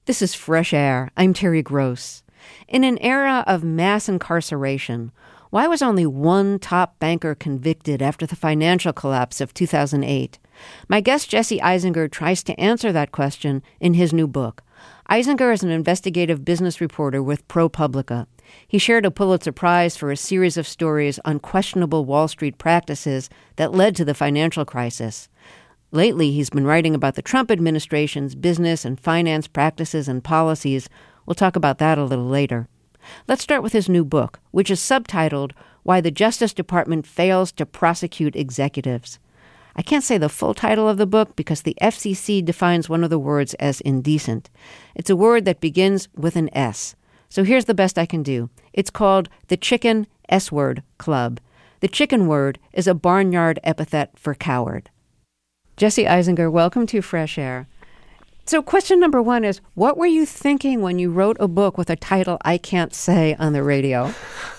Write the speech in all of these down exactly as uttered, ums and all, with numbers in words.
This is Fresh Air. I'm Terry Gross. In an era of mass incarceration, why was only one top banker convicted after the financial collapse of two thousand eight? My guest Jesse Eisinger tries to answer that question in his new book. Eisinger is an investigative business reporter with ProPublica. He shared a Pulitzer Prize for a series of stories on questionable Wall Street practices that led to the financial crisis. Lately, he's been writing about the Trump administration's business and finance practices and policies. We'll talk about that a little later. Let's start with his new book, which is subtitled, Why the Justice Department Fails to Prosecute Executives. I can't say the full title of the book because the F C C defines one of the words as indecent. It's a word that begins with an S. So here's the best I can do. It's called the Chicken S-Word Club. The chicken word is a barnyard epithet for coward. Jesse Eisinger, welcome to Fresh Air. So question number one is, what were you thinking when you wrote a book with a title I can't say on the radio?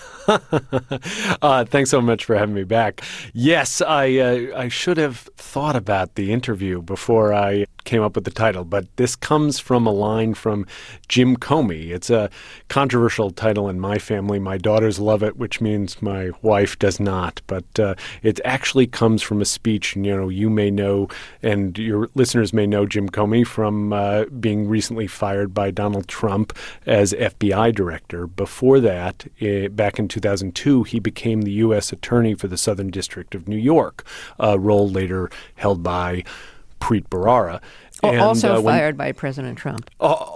uh, thanks so much for having me back. Yes, I uh, I should have thought about the interview before I came up with the title, but this comes from a line from Jim Comey. It's a controversial title in my family. My daughters love it, which means my wife does not. But uh, it actually comes from a speech, you know, you may know, and your listeners may know Jim Comey from uh, being recently fired by Donald Trump as F B I director. Before that, uh, back in two thousand two, he became the U S attorney for the Southern District of New York, a role later held by Preet Bharara. And, also uh, when, fired by President Trump.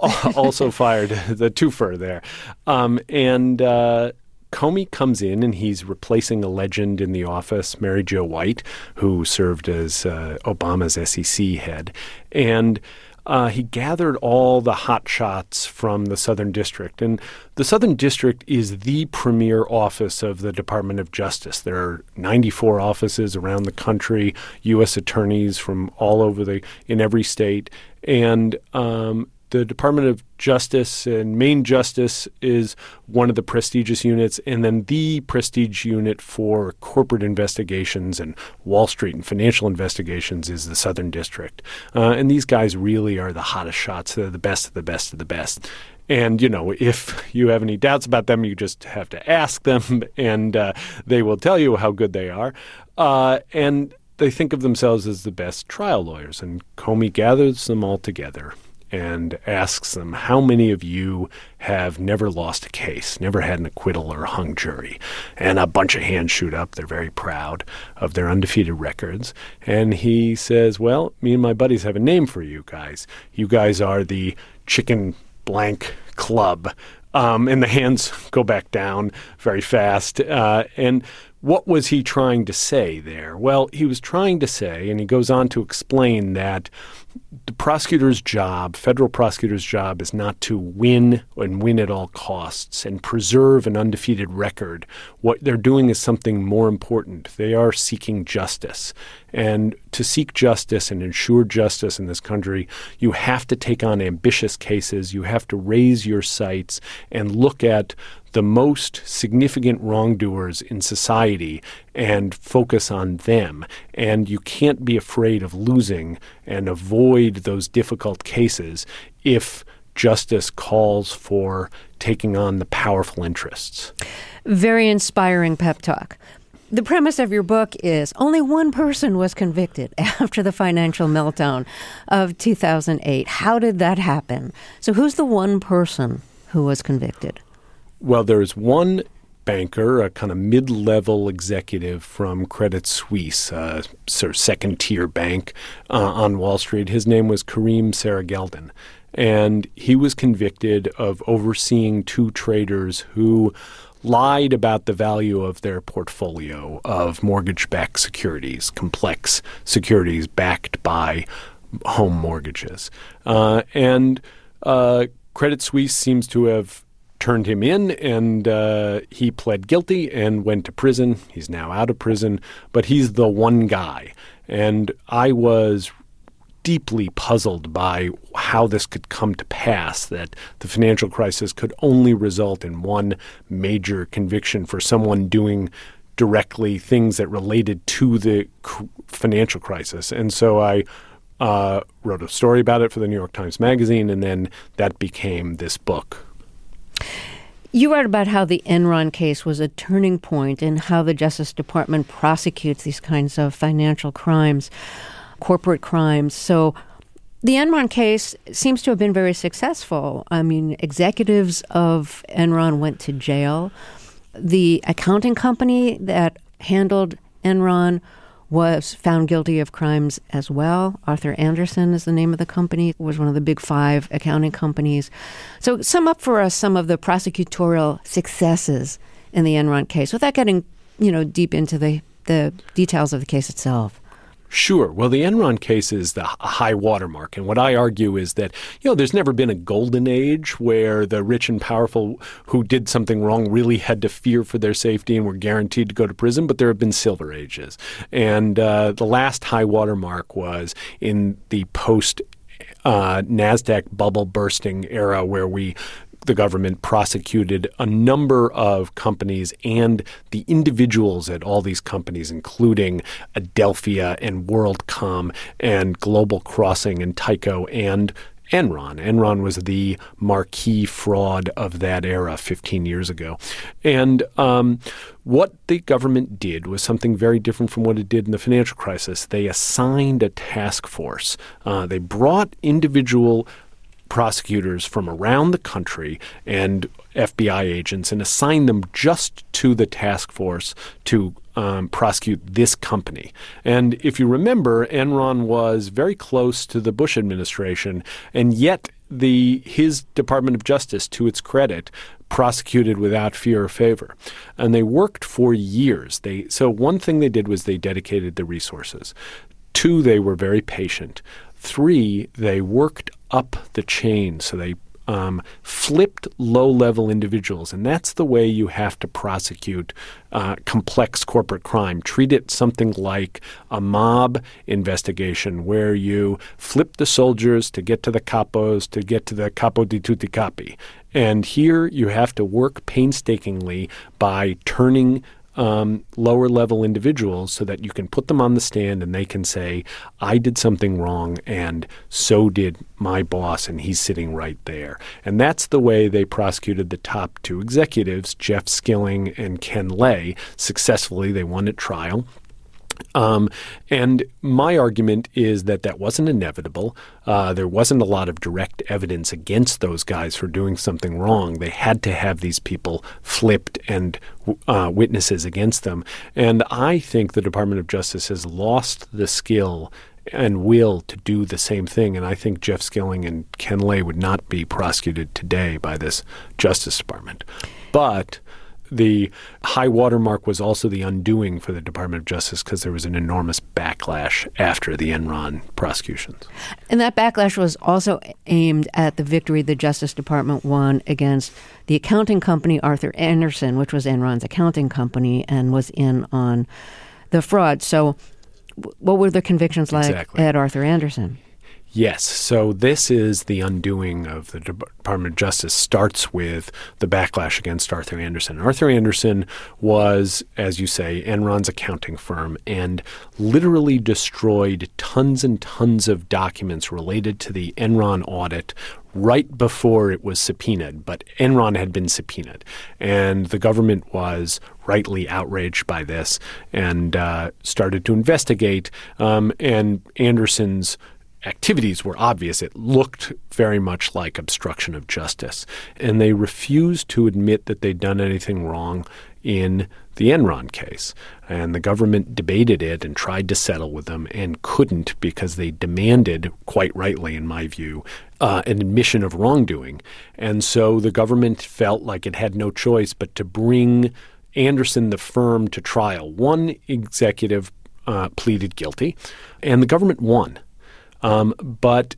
Also fired, the twofer there. Um, and uh, Comey comes in and he's replacing a legend in the office, Mary Jo White, who served as uh, Obama's S E C head. And Uh, he gathered all the hot shots from the Southern District. And the Southern District is the premier office of the Department of Justice. There are ninety-four offices around the country, U S attorneys from all over the, in every state. And um, the Department of Justice and Main Justice is one of the prestigious units, and then the prestige unit for corporate investigations and Wall Street and financial investigations is the Southern District. Uh, and these guys really are the hottest shots. They're the best of the best of the best. And, you know, if you have any doubts about them, you just have to ask them, and uh, they will tell you how good they are. Uh, and they think of themselves as the best trial lawyers. And Comey gathers them all together and asks them, how many of you have never lost a case, never had an acquittal or a hung jury? And a bunch of hands shoot up. They're very proud of their undefeated records. And he says, well, me and my buddies have a name for you guys. You guys are the Chicken Blank Club. Um, and the hands go back down very fast. Uh, and what was he trying to say there? Well, he was trying to say, and he goes on to explain that the prosecutor's job, federal prosecutor's job, is not to win and win at all costs and preserve an undefeated record. What they're doing is something more important. They are seeking justice. And to seek justice and ensure justice in this country, you have to take on ambitious cases. You have to raise your sights and look at the most significant wrongdoers in society and focus on them. And you can't be afraid of losing and avoid those difficult cases if justice calls for taking on the powerful interests. Very inspiring pep talk. The premise of your book is only one person was convicted after the financial meltdown of two thousand eight. How did that happen? So who's the one person who was convicted? Well, there's one banker, a kind of mid-level executive from Credit Suisse, a sort of second-tier bank uh, on Wall Street. His name was Kareem Sarageldin, and he was convicted of overseeing two traders who lied about the value of their portfolio of mortgage-backed securities, complex securities backed by home mortgages. Uh, and uh, Credit Suisse seems to have turned him in, and uh, he pled guilty and went to prison. He's now out of prison, but he's the one guy. And I was deeply puzzled by how this could come to pass, that the financial crisis could only result in one major conviction for someone doing directly things that related to the financial crisis. And so I uh, wrote a story about it for the New York Times Magazine, and then that became this book. You wrote about how the Enron case was a turning point in how the Justice Department prosecutes these kinds of financial crimes, corporate crimes. So the Enron case seems to have been very successful. I mean, executives of Enron went to jail. The accounting company that handled Enron was found guilty of crimes as well. Arthur Andersen is the name of the company. It was one of the big five accounting companies. So sum up for us some of the prosecutorial successes in the Enron case without getting, you know, deep into the, the details of the case itself. Sure. Well, the Enron case is the high watermark. And what I argue is that, you know, there's never been a golden age where the rich and powerful who did something wrong really had to fear for their safety and were guaranteed to go to prison. But there have been silver ages. And uh, the last high watermark was in the post uh, NASDAQ bubble bursting era where we the government prosecuted a number of companies and the individuals at all these companies, including Adelphia and WorldCom and Global Crossing and Tyco and Enron. Enron was the marquee fraud of that era fifteen years ago. And um, what the government did was something very different from what it did in the financial crisis. They assigned a task force. Uh, they brought individual prosecutors from around the country and F B I agents and assigned them just to the task force to um, prosecute this company. And if you remember, Enron was very close to the Bush administration, and yet the his Department of Justice, to its credit, prosecuted without fear or favor. And they worked for years. They so one thing they did was they dedicated the resources. Two, they were very patient. Three, they worked up the chain. So they um, flipped low-level individuals. And that's the way you have to prosecute uh, complex corporate crime. Treat it something like a mob investigation where you flip the soldiers to get to the capos, to get to the capo di tutti capi. And here you have to work painstakingly by turning Um, lower-level individuals so that you can put them on the stand and they can say, I did something wrong and so did my boss, and he's sitting right there. And that's the way they prosecuted the top two executives, Jeff Skilling and Ken Lay, successfully. They won at trial. Um, and my argument is that that wasn't inevitable. Uh, there wasn't a lot of direct evidence against those guys for doing something wrong. They had to have these people flipped and uh, witnesses against them. And I think the Department of Justice has lost the skill and will to do the same thing. And I think Jeff Skilling and Ken Lay would not be prosecuted today by this Justice Department. But the high watermark was also the undoing for the Department of Justice because there was an enormous backlash after the Enron prosecutions. And that backlash was also aimed at the victory the Justice Department won against the accounting company Arthur Andersen, which was Enron's accounting company and was in on the fraud. So what were the convictions like exactly. at Arthur Andersen? Yes. So this is the undoing of the Department of Justice starts with the backlash against Arthur Andersen. Arthur Andersen was, as you say, Enron's accounting firm and literally destroyed tons and tons of documents related to the Enron audit right before it was subpoenaed. But Enron had been subpoenaed, and the government was rightly outraged by this and uh, started to investigate. Um, and Andersen's activities were obvious. It looked very much like obstruction of justice. And they refused to admit that they'd done anything wrong in the Enron case. And the government debated it and tried to settle with them and couldn't because they demanded, quite rightly in my view, uh, an admission of wrongdoing. And so the government felt like it had no choice but to bring Andersen, the firm, to trial. One executive uh, pleaded guilty, and the government won. Um, but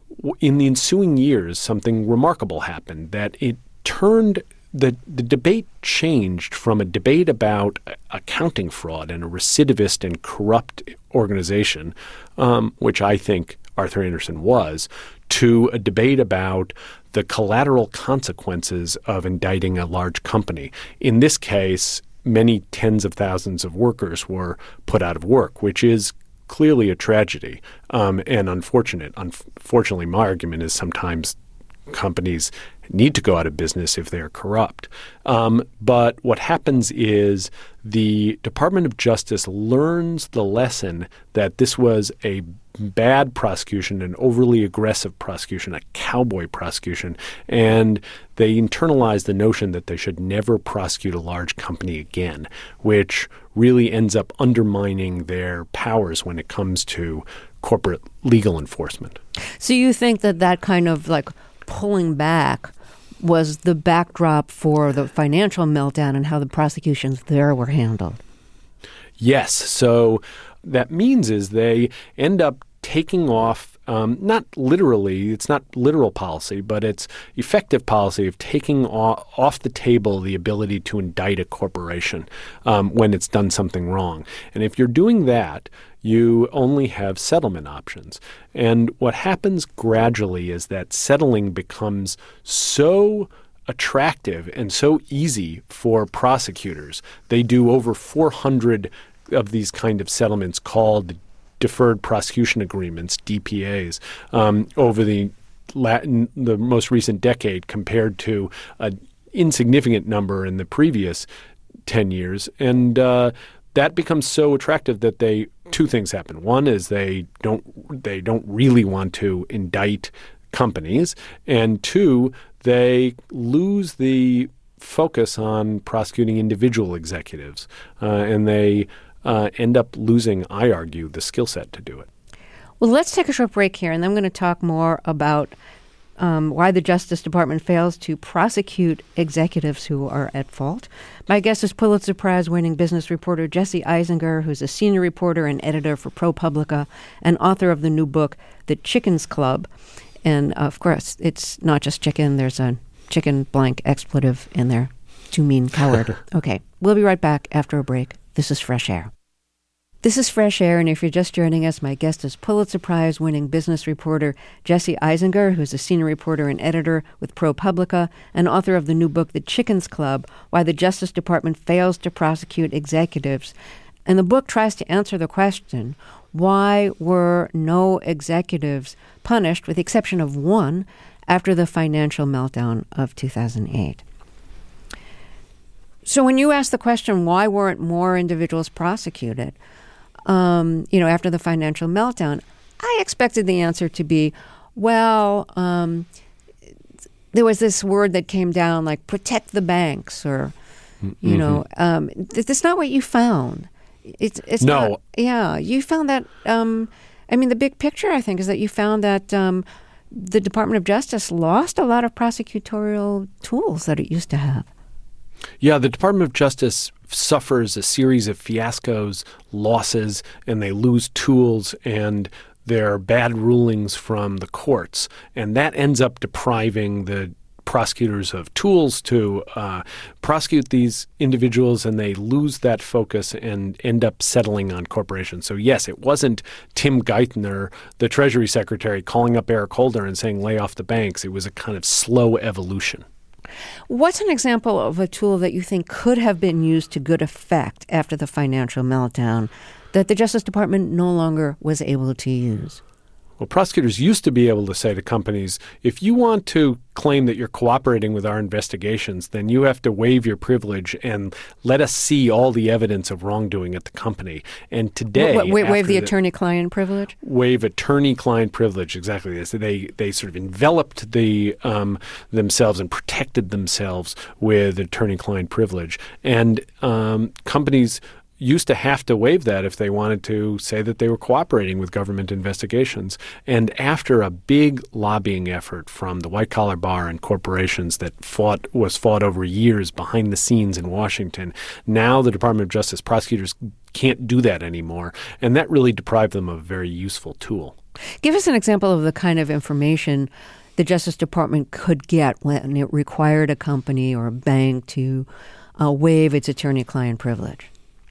in the ensuing years, something remarkable happened, that it turned the, the debate changed from a debate about accounting fraud and a recidivist and corrupt organization, um, which I think Arthur Andersen was, to a debate about the collateral consequences of indicting a large company. In this case, many tens of thousands of workers were put out of work, which is clearly a tragedy um, and unfortunate. Unfortunately, my argument is sometimes companies need to go out of business if they're corrupt. Um, but what happens is the Department of Justice learns the lesson that this was a bad prosecution, an overly aggressive prosecution, a cowboy prosecution, and they internalize the notion that they should never prosecute a large company again, which really ends up undermining their powers when it comes to corporate legal enforcement. So you think that that kind of like pulling back was the backdrop for the financial meltdown and how the prosecutions there were handled? Yes. So that means is they end up taking off, um, not literally, it's not literal policy, but it's effective policy of taking off, off the table the ability to indict a corporation um, when it's done something wrong. And if you're doing that, you only have settlement options. And what happens gradually is that settling becomes so attractive and so easy for prosecutors. They do over four hundred of these kind of settlements called deferred prosecution agreements, D P As, um, over the Latin, the most recent decade compared to an insignificant number in the previous ten years. And uh, that becomes so attractive that they two things happen. One is they don't they don't really want to indict companies, and two, they lose the focus on prosecuting individual executives, uh, and they uh, end up losing, I argue, the skill set to do it. Well, let's take a short break here, and then I'm going to talk more about Um, why the Justice Department fails to prosecute executives who are at fault. My guest is Pulitzer Prize-winning business reporter Jesse Eisinger, who's a senior reporter and editor for ProPublica and author of the new book, The Chickens Club. And, uh, of course, it's not just chicken. There's a chicken blank expletive in there. To mean coward. Okay, we'll be right back after a break. This is Fresh Air. This is Fresh Air, and if you're just joining us, my guest is Pulitzer Prize-winning business reporter Jesse Eisinger, who's a senior reporter and editor with ProPublica and author of the new book, The Chickens Club, Why the Justice Department Fails to Prosecute Executives. And the book tries to answer the question, why were no executives punished, with the exception of one, after the financial meltdown of two thousand eight? So when you ask the question, why weren't more individuals prosecuted, Um, you know, after the financial meltdown, I expected the answer to be, well, um, there was this word that came down like protect the banks, or, you mm-hmm. know, um, th- that's not what you found. It's, it's no. not, yeah, you found that, um, I mean, the big picture, I think, is that you found that um, the Department of Justice lost a lot of prosecutorial tools that it used to have. Yeah, the Department of Justice suffers a series of fiascos, losses, and they lose tools and their bad rulings from the courts. And that ends up depriving the prosecutors of tools to uh, prosecute these individuals, and they lose that focus and end up settling on corporations. So yes, it wasn't Tim Geithner, the Treasury Secretary, calling up Eric Holder and saying lay off the banks. It was a kind of slow evolution. What's an example of a tool that you think could have been used to good effect after the financial meltdown that the Justice Department no longer was able to use? Well, prosecutors used to be able to say to companies, if you want to claim that you're cooperating with our investigations, then you have to waive your privilege and let us see all the evidence of wrongdoing at the company. And today— Wa- wa- Waive the, the attorney-client privilege? Waive attorney-client privilege, exactly. They, they, they sort of enveloped the um, themselves and protected themselves with attorney-client privilege. And um, companies used to have to waive that if they wanted to say that they were cooperating with government investigations. And after a big lobbying effort from the white-collar bar and corporations that fought was fought over years behind the scenes in Washington, now the Department of Justice prosecutors can't do that anymore, and that really deprived them of a very useful tool. Give us an example of the kind of information the Justice Department could get when it required a company or a bank to uh, waive its attorney-client privilege.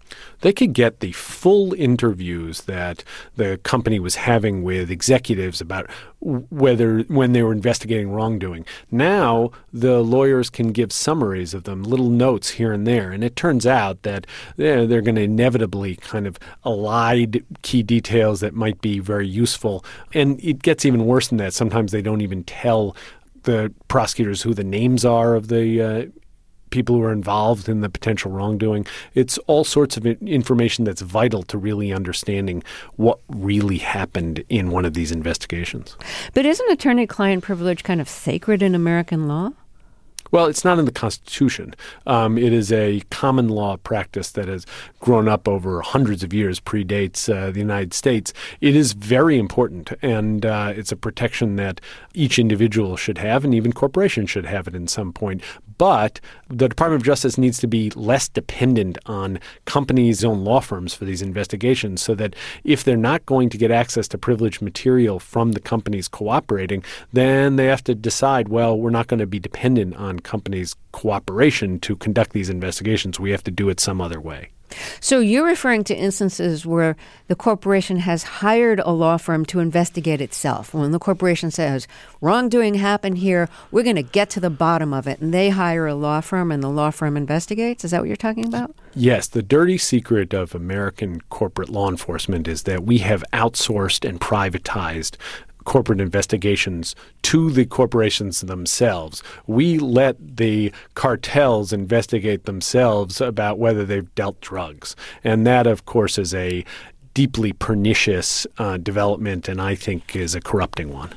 They could get the full interviews that the company was having with executives about whether when they were investigating wrongdoing. Now the lawyers can give summaries of them, little notes here and there, and it turns out that they're, they're going to inevitably kind of elide key details that might be very useful. And it gets even worse than that. Sometimes they don't even tell the prosecutors who the names are of the uh, people who are involved in the potential wrongdoing. It's all sorts of information that's vital to really understanding what really happened in one of these investigations. But isn't attorney-client privilege kind of sacred in American law? Well, it's not in the Constitution. Um, it is a common law practice that has grown up over hundreds of years, predates uh, the United States. It is very important, and uh, it's a protection that each individual should have, and even corporations should have it in some point. But the Department of Justice needs to be less dependent on companies' own law firms for these investigations, so that if they're not going to get access to privileged material from the companies cooperating, then they have to decide, well, we're not going to be dependent on companies' cooperation to conduct these investigations. We have to do it some other way. So you're referring to instances where the corporation has hired a law firm to investigate itself. When the corporation says, wrongdoing happened here, we're going to get to the bottom of it, and they hire a law firm and the law firm investigates? Is that what you're talking about? Yes. The dirty secret of American corporate law enforcement is that we have outsourced and privatized corporate investigations to the corporations themselves. We let the cartels investigate themselves about whether they've dealt drugs. And that, of course, is a deeply pernicious uh, development, and I think is a corrupting one.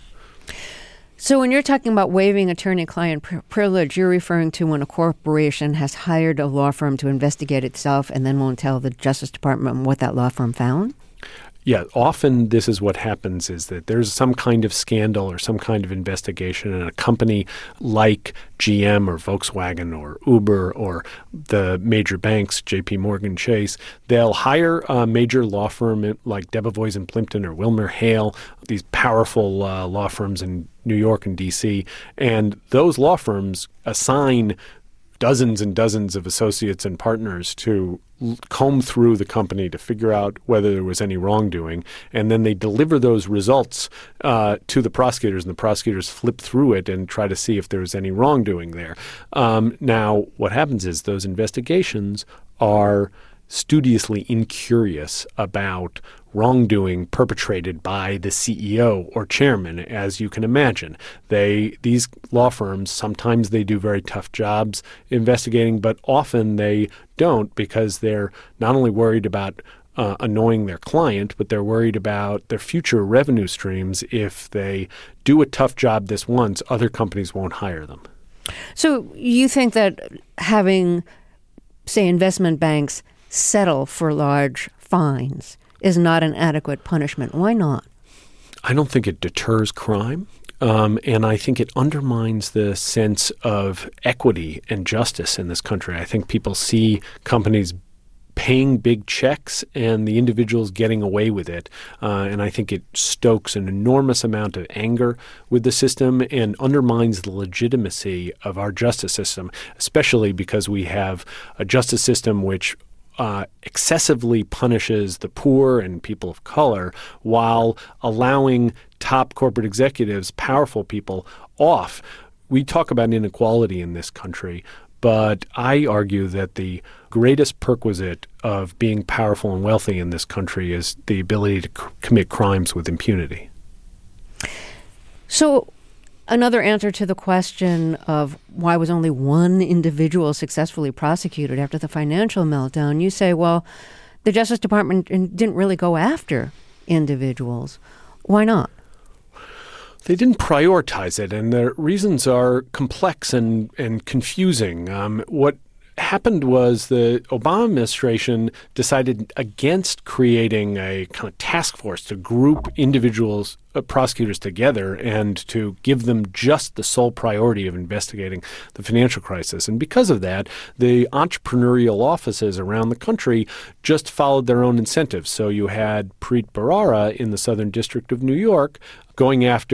So when you're talking about waiving attorney-client pr- privilege, you're referring to when a corporation has hired a law firm to investigate itself and then won't tell the Justice Department what that law firm found? Yeah, often this is what happens, is that there's some kind of scandal or some kind of investigation, and a company like G M or Volkswagen or Uber or the major banks, J P Morgan Chase, they'll hire a major law firm like Debevoise and Plimpton or Wilmer Hale, these powerful uh, law firms in New York and D C, and those law firms assign dozens and dozens of associates and partners to comb through the company to figure out whether there was any wrongdoing, and then they deliver those results uh, to the prosecutors, and the prosecutors flip through it and try to see if there's any wrongdoing there. Um, now, what happens is those investigations are studiously incurious about wrongdoing perpetrated by the C E O or chairman, as you can imagine. They these law firms, sometimes they do very tough jobs investigating, but often they don't, because they're not only worried about uh, annoying their client, but they're worried about their future revenue streams. If they do a tough job this once, other companies won't hire them. So you think that having, say, investment banks settle for large fines is not an adequate punishment? Why not? I don't think it deters crime. Um, and I think it undermines the sense of equity and justice in this country. I think people see companies paying big checks and the individuals getting away with it. Uh, and I think it stokes an enormous amount of anger with the system and undermines the legitimacy of our justice system, especially because we have a justice system which Uh, excessively punishes the poor and people of color while allowing top corporate executives, powerful people, off. We talk about inequality in this country, but I argue that the greatest perquisite of being powerful and wealthy in this country is the ability to c- commit crimes with impunity. So another answer to the question of why was only one individual successfully prosecuted after the financial meltdown, you say, well, the Justice Department didn't really go after individuals. Why not? They didn't prioritize it, and the reasons are complex and, and confusing. Um, what happened was the Obama administration decided against creating a kind of task force to group individuals, uh, prosecutors together and to give them just the sole priority of investigating the financial crisis. And because of that, the entrepreneurial offices around the country just followed their own incentives. So you had Preet Bharara in the Southern District of New York going after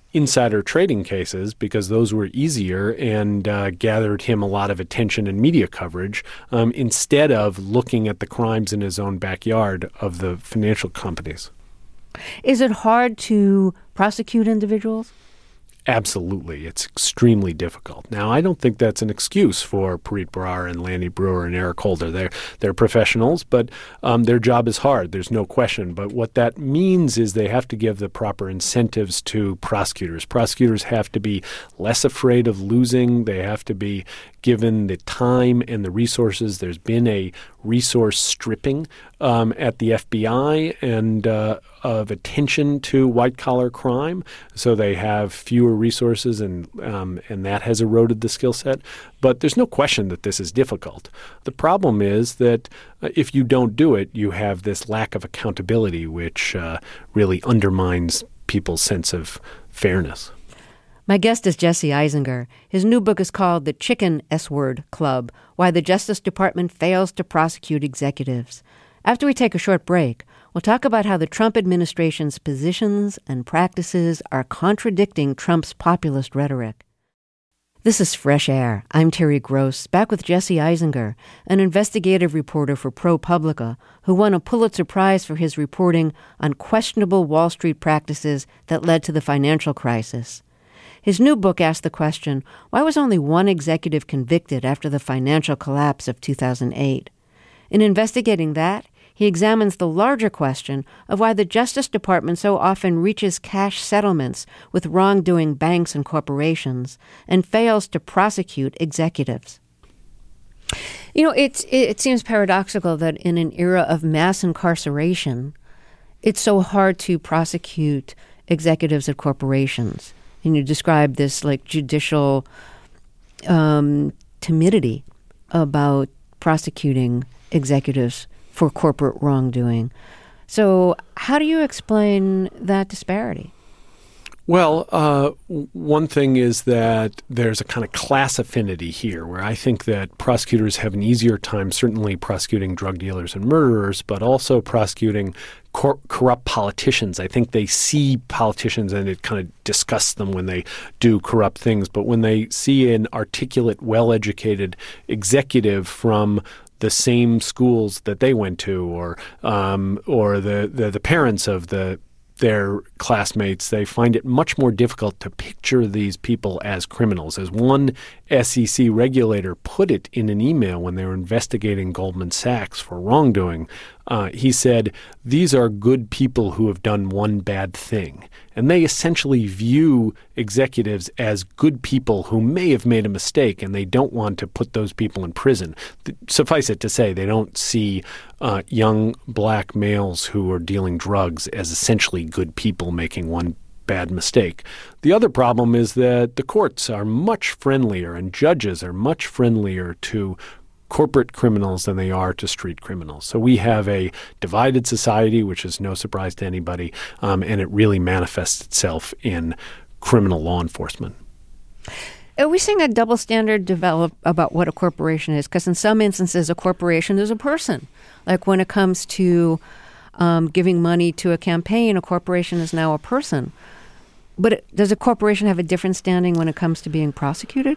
insider trading cases because those were easier and uh, gathered him a lot of attention and media coverage um, instead of looking at the crimes in his own backyard of the financial companies. Is it hard to prosecute individuals? Absolutely. It's extremely difficult. Now, I don't think that's an excuse for Preet Bharara and Lanny Breuer and Eric Holder. They're, they're professionals, but um, their job is hard. There's no question. But what that means is they have to give the proper incentives to prosecutors. Prosecutors have to be less afraid of losing. They have to be given the time and the resources. There's been a resource stripping um, at the F B I and uh, of attention to white-collar crime, so they have fewer resources, and um, and that has eroded the skill set. But there's no question that this is difficult. The problem is that uh, if you don't do it, you have this lack of accountability, which uh, really undermines people's sense of fairness. My guest is Jesse Eisinger. His new book is called The Chicken S-Word Club, Why the Justice Department Fails to Prosecute Executives. After we take a short break, we'll talk about how the Trump administration's positions and practices are contradicting Trump's populist rhetoric. This is Fresh Air. I'm Terry Gross, back with Jesse Eisinger, an investigative reporter for ProPublica, who won a Pulitzer Prize for his reporting on questionable Wall Street practices that led to the financial crisis. His new book asked the question, why was only one executive convicted after the financial collapse of two thousand eight? In investigating that, he examines the larger question of why the Justice Department so often reaches cash settlements with wrongdoing banks and corporations and fails to prosecute executives. You know, it's, it seems paradoxical that in an era of mass incarceration, it's so hard to prosecute executives at corporations. And you describe this like judicial um, timidity about prosecuting executives for corporate wrongdoing. So how do you explain that disparity? Well, uh, one thing is that there's a kind of class affinity here where I think that prosecutors have an easier time certainly prosecuting drug dealers and murderers, but also prosecuting cor- corrupt politicians. I think they see politicians and it kind of disgusts them when they do corrupt things. But when they see an articulate, well-educated executive from the same schools that they went to or um, or the, the, the parents of the their classmates, they find it much more difficult to picture these people as criminals. As one S E C regulator put it in an email when they were investigating Goldman Sachs for wrongdoing, uh, he said, these are good people who have done one bad thing. And they essentially view executives as good people who may have made a mistake, and they don't want to put those people in prison. Th- suffice it to say, they don't see uh, young black males who are dealing drugs as essentially good people making one bad mistake. The other problem is that the courts are much friendlier and judges are much friendlier to corporate criminals than they are to street criminals. So we have a divided society, which is no surprise to anybody, um, and it really manifests itself in criminal law enforcement. Are we seeing a double standard develop about what a corporation is? Because in some instances, a corporation is a person. Like when it comes to um, giving money to a campaign, a corporation is now a person. But it, does a corporation have a different standing when it comes to being prosecuted?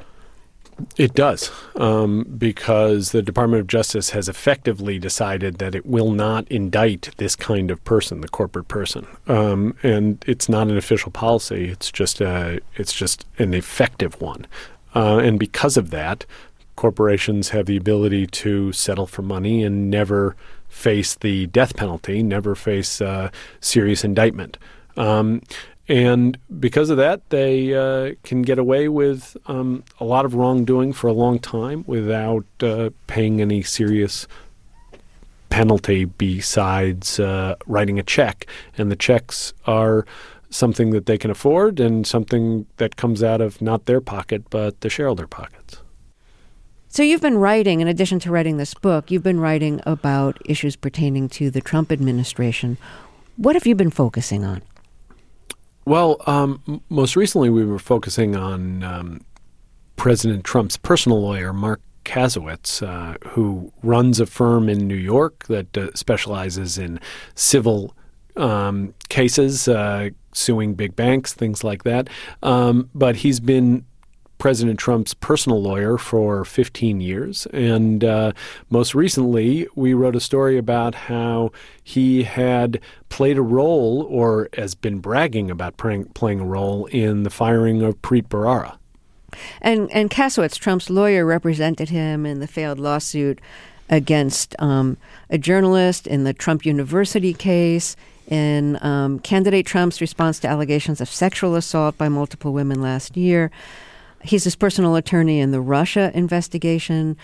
It does, um, because the Department of Justice has effectively decided that it will not indict this kind of person, the corporate person, um, and it's not an official policy. It's just a, it's just an effective one, uh, and because of that, corporations have the ability to settle for money and never face the death penalty, never face uh, serious indictment. Um, And because of that, they uh, can get away with um, a lot of wrongdoing for a long time without uh, paying any serious penalty besides uh, writing a check. And the checks are something that they can afford and something that comes out of not their pocket, but the shareholder pockets. So you've been writing, in addition to writing this book, you've been writing about issues pertaining to the Trump administration. What have you been focusing on? Well, um, m- most recently we were focusing on um, President Trump's personal lawyer, Mark Kasowitz, uh, who runs a firm in New York that uh, specializes in civil um, cases, uh, suing big banks, things like that. Um, but he's been President Trump's personal lawyer for fifteen years. And uh, most recently, we wrote a story about how he had played a role, or has been bragging about playing, playing a role in the firing of Preet Bharara. And, and Kasowitz, Trump's lawyer, represented him in the failed lawsuit against um, a journalist in the Trump University case, in um, candidate Trump's response to allegations of sexual assault by multiple women last year. He's his personal attorney in the Russia investigation.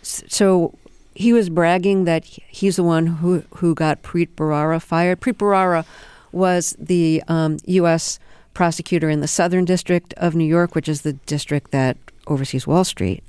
So he was bragging that he's the one who, who got Preet Bharara fired. Preet Bharara was the um, U S prosecutor in the Southern District of New York, which is the district that oversees Wall Street.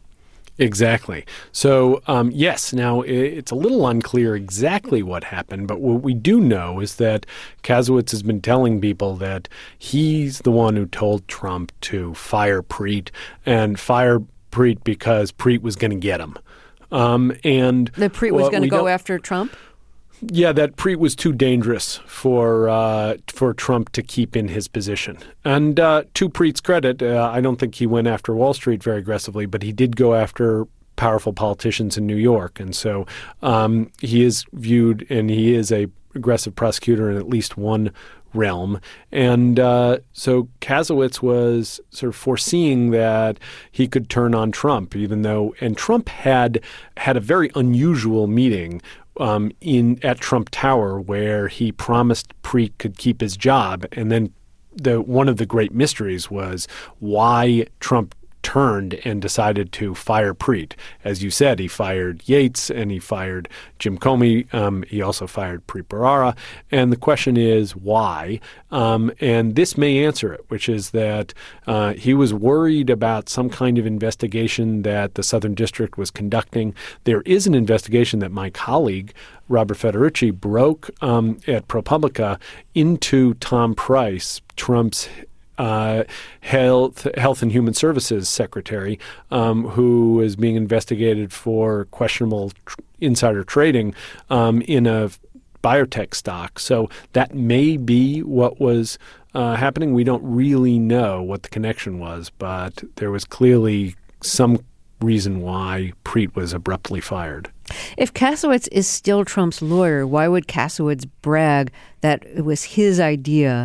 Exactly. So, um, yes, now it's a little unclear exactly what happened, but what we do know is that Kasowitz has been telling people that he's the one who told Trump to fire Preet, and fire Preet because Preet was going to get him. Um, and That Preet was going to go after Trump? Yeah, that Preet was too dangerous for uh, for Trump to keep in his position. And uh, to Preet's credit, uh, I don't think he went after Wall Street very aggressively, but he did go after powerful politicians in New York. And so um, he is viewed, and he is a aggressive prosecutor in at least one realm. And uh, so Kasowitz was sort of foreseeing that he could turn on Trump, even though, and Trump had had a very unusual meeting Um, in at Trump Tower, where he promised Preet could keep his job. And then the one of the great mysteries was why Trump turned and decided to fire Preet. As you said, he fired Yates and he fired Jim Comey. Um, he also fired Preet Bharara. And the question is why? Um, and this may answer it, which is that uh, he was worried about some kind of investigation that the Southern District was conducting. There is an investigation that my colleague, Robert Federici, broke um, at ProPublica into Tom Price, Trump's Uh, health, Health and Human Services Secretary, um, who is being investigated for questionable tr- insider trading um, in a biotech stock. So that may be what was uh, happening. We don't really know what the connection was, but there was clearly some reason why Preet was abruptly fired. If Kasowitz is still Trump's lawyer, why would Kasowitz brag that it was his idea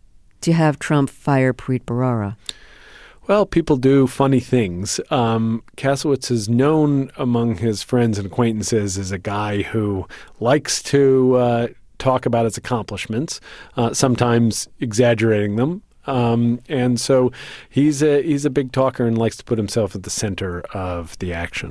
to have Trump fire Preet Bharara? Well, people do funny things. Um, Kasowitz is known among his friends and acquaintances as a guy who likes to uh, talk about his accomplishments, uh, sometimes exaggerating them. Um, and so he's a, he's a big talker and likes to put himself at the center of the action.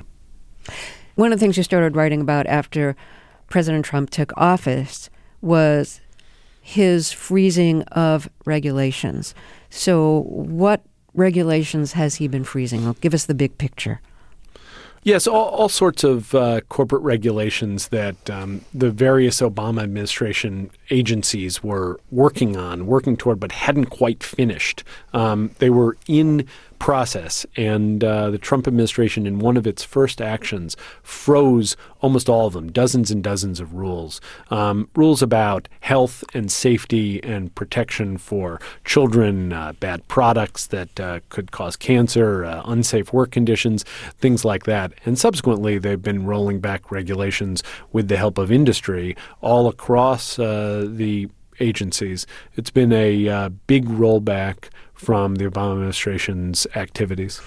One of the things you started writing about after President Trump took office was his freezing of regulations. So what regulations has he been freezing? Well, give us the big picture. Yes, all, all sorts of uh, corporate regulations that um, the various Obama administration agencies were working on, working toward, but hadn't quite finished. Um, they were in process, and uh, the Trump administration, in one of its first actions, froze almost all of them, dozens and dozens of rules. Um, rules about health and safety and protection for children, uh, bad products that uh, could cause cancer, uh, unsafe work conditions, things like that. And subsequently, they've been rolling back regulations with the help of industry all across uh, the agencies. It's been a uh, big rollback from the Obama administration's activities.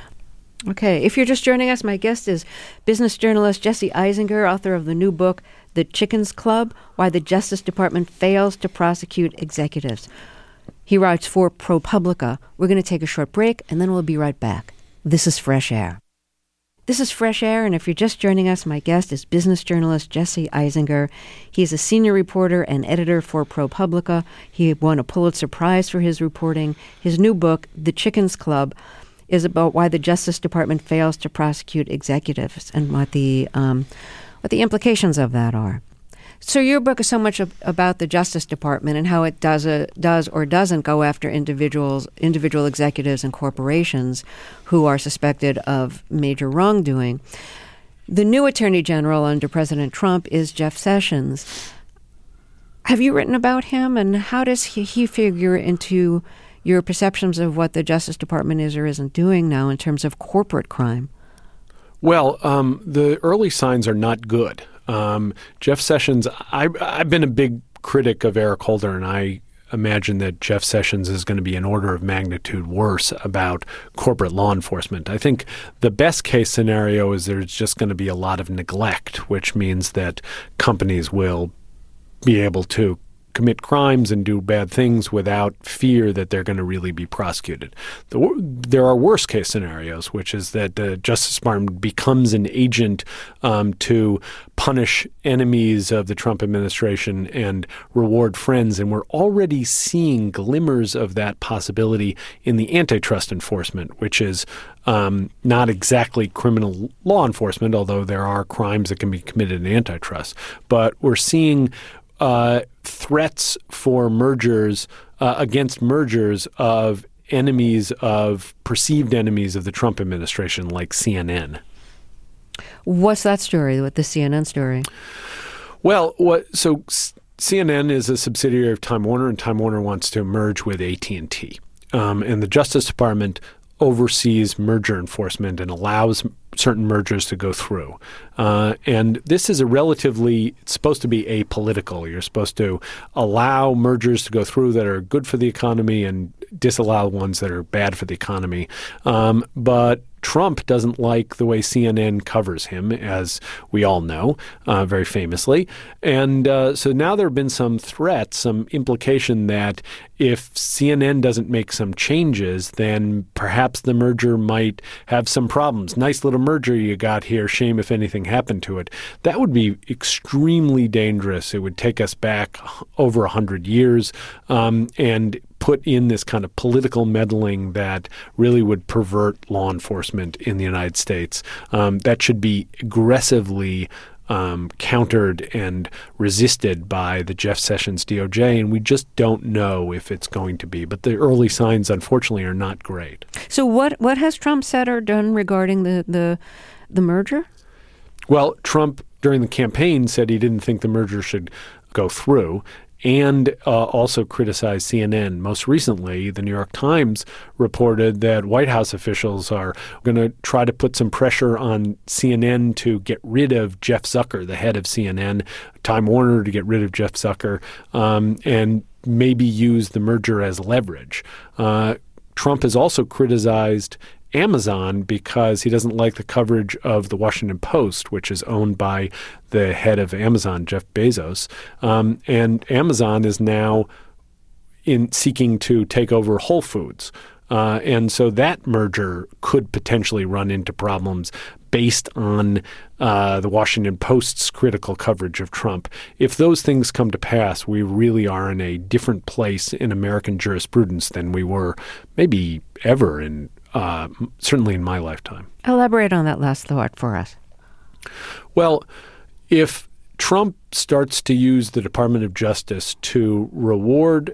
Okay. If you're just joining us, my guest is business journalist Jesse Eisinger, author of the new book, The Chickens Club, Why the Justice Department Fails to Prosecute Executives. He writes for ProPublica. We're going to take a short break, and then we'll be right back. This is Fresh Air. This is Fresh Air, and if you're just joining us, my guest is business journalist Jesse Eisinger. He's a senior reporter and editor for ProPublica. He won a Pulitzer Prize for his reporting. His new book, The Chickens Club, is about why the Justice Department fails to prosecute executives and what the um, what the implications of that are. So your book is so much ab- about the Justice Department and how it does a, does or doesn't go after individuals, individual executives and corporations who are suspected of major wrongdoing. The new Attorney General under President Trump is Jeff Sessions. Have you written about him, and how does he, he figure into your perceptions of what the Justice Department is or isn't doing now in terms of corporate crime? Well, um, the early signs are not good. Um, Jeff Sessions, I, I've been a big critic of Eric Holder, and I imagine that Jeff Sessions is going to be an order of magnitude worse about corporate law enforcement. I think the best case scenario is there's just going to be a lot of neglect, which means that companies will be able to commit crimes and do bad things without fear that they're going to really be prosecuted. The, there are worst case scenarios, which is that the Justice Department becomes an agent um, to punish enemies of the Trump administration and reward friends. And we're already seeing glimmers of that possibility in the antitrust enforcement, which is um, not exactly criminal law enforcement, although there are crimes that can be committed in antitrust. But we're seeing Uh, threats for mergers uh, against mergers of enemies of perceived enemies of the Trump administration, like C N N. What's that story? What the C N N story? Well, what so C N N is a subsidiary of Time Warner, and Time Warner wants to merge with A T and T, um, and the Justice Department oversees merger enforcement and allows certain mergers to go through. Uh, and this is a relatively, it's supposed to be apolitical. You're supposed to allow mergers to go through that are good for the economy and disallow ones that are bad for the economy. Um, but Trump doesn't like the way C N N covers him, as we all know, uh, very famously. And uh, so now there have been some threats, some implication that if C N N doesn't make some changes, then perhaps the merger might have some problems. Nice little merger you got here. Shame if anything happened to it. That would be extremely dangerous. It would take us back over one hundred years um, and put in this kind of political meddling that really would pervert law enforcement in the United States. Um, that should be aggressively um, countered and resisted by the Jeff Sessions D O J, and we just don't know if it's going to be. But the early signs, unfortunately, are not great. So what what has Trump said or done regarding the, the, the merger? Well, Trump, during the campaign, said he didn't think the merger should go through, and uh, also criticized C N N. Most recently, the New York Times reported that White House officials are going to try to put some pressure on C N N to get rid of Jeff Zucker, the head of C N N, Time Warner to get rid of Jeff Zucker, um, and maybe use the merger as leverage. Uh, Trump has also criticized Amazon because he doesn't like the coverage of the Washington Post, which is owned by the head of Amazon, Jeff Bezos. Um, and Amazon is now in seeking to take over Whole Foods. Uh, and so that merger could potentially run into problems based on uh, the Washington Post's critical coverage of Trump. If those things come to pass, we really are in a different place in American jurisprudence than we were maybe ever in Uh, certainly in my lifetime. Elaborate on that last thought for us. Well, if Trump starts to use the Department of Justice to reward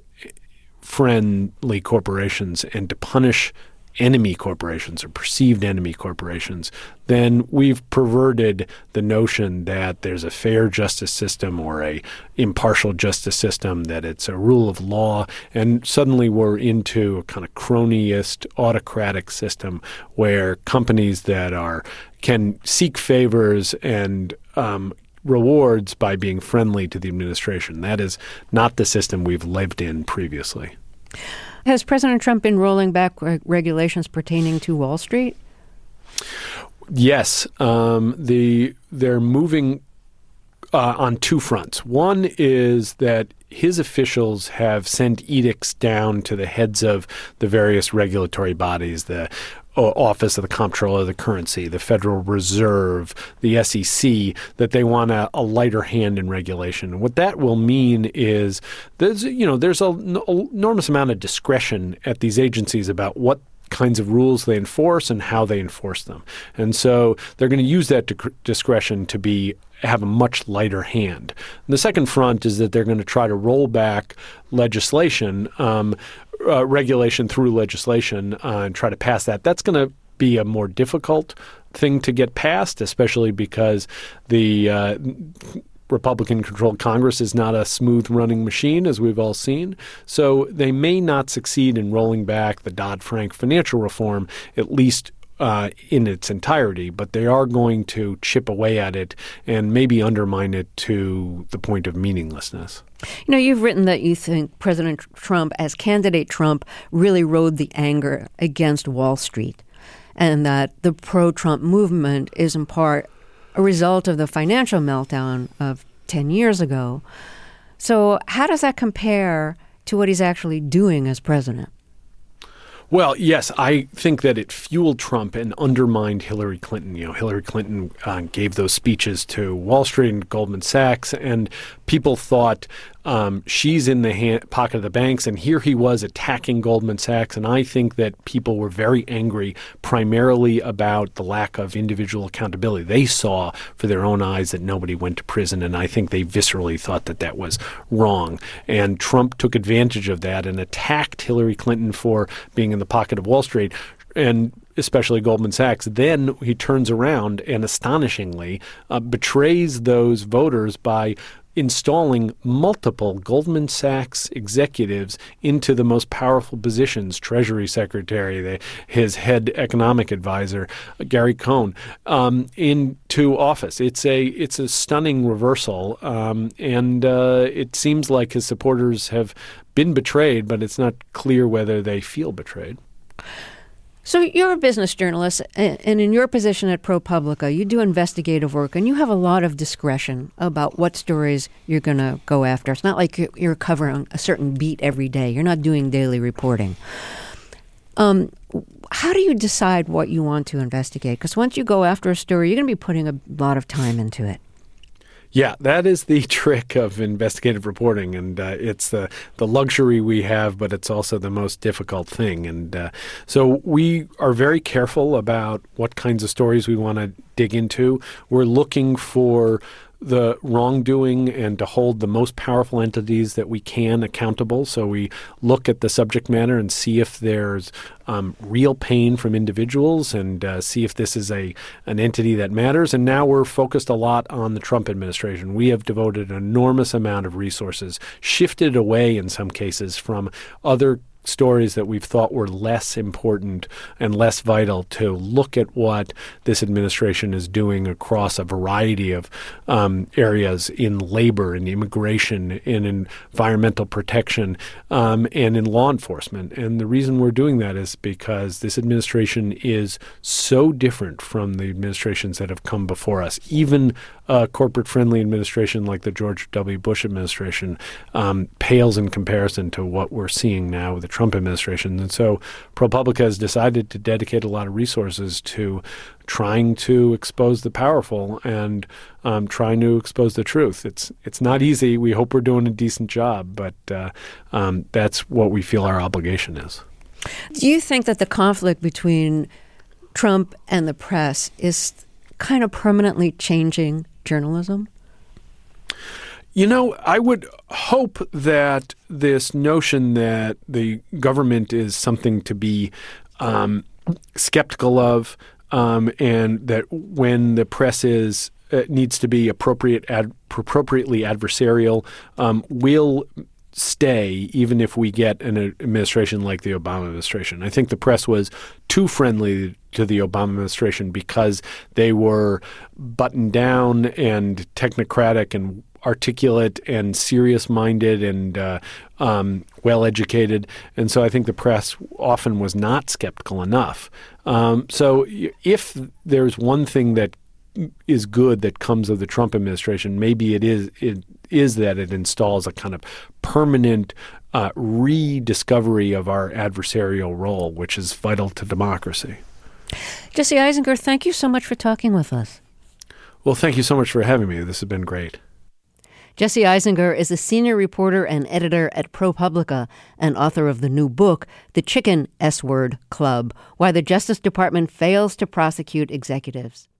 friendly corporations and to punish enemy corporations or perceived enemy corporations, then we've perverted the notion that there's a fair justice system or a impartial justice system, that it's a rule of law, and suddenly we're into a kind of cronyist, autocratic system where companies that are can seek favors and um, rewards by being friendly to the administration. That is not the system we've lived in previously. Has President Trump been rolling back reg- regulations pertaining to Wall Street? Yes. Um, the they're moving uh, on two fronts. One is that his officials have sent edicts down to the heads of the various regulatory bodies, the Office of the Comptroller of the Currency, the Federal Reserve, the S E C, that they want a, a lighter hand in regulation. And what that will mean is there's, you know, there's an enormous amount of discretion at these agencies about what kinds of rules they enforce and how they enforce them. And so they're going to use that dic- discretion to be have a much lighter hand. And the second front is that they're going to try to roll back legislation, um, uh, regulation through legislation uh, and try to pass that. That's going to be a more difficult thing to get passed, especially because the uh, Republican-controlled Congress is not a smooth-running machine, as we've all seen. So they may not succeed in rolling back the Dodd-Frank financial reform, at least uh, in its entirety, but they are going to chip away at it and maybe undermine it to the point of meaninglessness. You know, you've written that you think President Trump, as candidate Trump, really rode the anger against Wall Street, and that the pro-Trump movement is in part a result of the financial meltdown of ten years ago. So how does that compare to what he's actually doing as president? Well, yes, I think that it fueled Trump and undermined Hillary Clinton. You know, Hillary Clinton uh, gave those speeches to Wall Street and Goldman Sachs, and people thought um, she's in the hand, pocket of the banks, and here he was attacking Goldman Sachs. And I think that people were very angry primarily about the lack of individual accountability. They saw for their own eyes that nobody went to prison, and I think they viscerally thought that that was wrong. And Trump took advantage of that and attacked Hillary Clinton for being in the pocket of Wall Street, and especially Goldman Sachs. Then he turns around and astonishingly uh, betrays those voters by installing multiple Goldman Sachs executives into the most powerful positions, Treasury Secretary, the, his head economic advisor, Gary Cohn, um, into office. It's a it's a stunning reversal, um, and uh, it seems like his supporters have been betrayed, but it's not clear whether they feel betrayed. So you're a business journalist, and in your position at ProPublica, you do investigative work, and you have a lot of discretion about what stories you're going to go after. It's not like you're covering a certain beat every day. You're not doing daily reporting. Um, how do you decide what you want to investigate? Because once you go after a story, you're going to be putting a lot of time into it. Yeah, that is the trick of investigative reporting, and uh, it's the, the luxury we have, but it's also the most difficult thing. And uh, so we are very careful about what kinds of stories we want to dig into. We're looking for the wrongdoing and to hold the most powerful entities that we can accountable. So we look at the subject matter and see if there's um, real pain from individuals and uh, see if this is a an entity that matters. And now we're focused a lot on the Trump administration. We have devoted an enormous amount of resources, shifted away in some cases from other stories that we've thought were less important and less vital to look at what this administration is doing across a variety of um, areas in labor, in immigration, in environmental protection, um, and in law enforcement. And the reason we're doing that is because this administration is so different from the administrations that have come before us. Even a corporate-friendly administration like the George W. Bush administration um, pales in comparison to what we're seeing now with the Trump administration. And so ProPublica has decided to dedicate a lot of resources to trying to expose the powerful and um, trying to expose the truth. It's it's not easy. We hope we're doing a decent job, but uh, um, that's what we feel our obligation is. Do you think that the conflict between Trump and the press is kind of permanently changing journalism? You know, I would hope that this notion that the government is something to be um, skeptical of, um, and that when the press is uh, needs to be appropriate ad, appropriately adversarial, um, will stay even if we get an administration like the Obama administration. I think the press was too friendly to the Obama administration because they were buttoned down and technocratic and articulate and serious-minded and uh, um, well-educated. And so I think the press often was not skeptical enough. Um, so if there's one thing that is good that comes of the Trump administration, maybe it is it is that it installs a kind of permanent uh, rediscovery of our adversarial role, which is vital to democracy. Jesse Eisinger, thank you so much for talking with us. Well, thank you so much for having me. This has been great. Jesse Eisinger is a senior reporter and editor at ProPublica and author of the new book, The Chicken S-Word Club, Why the Justice Department Fails to Prosecute Executives.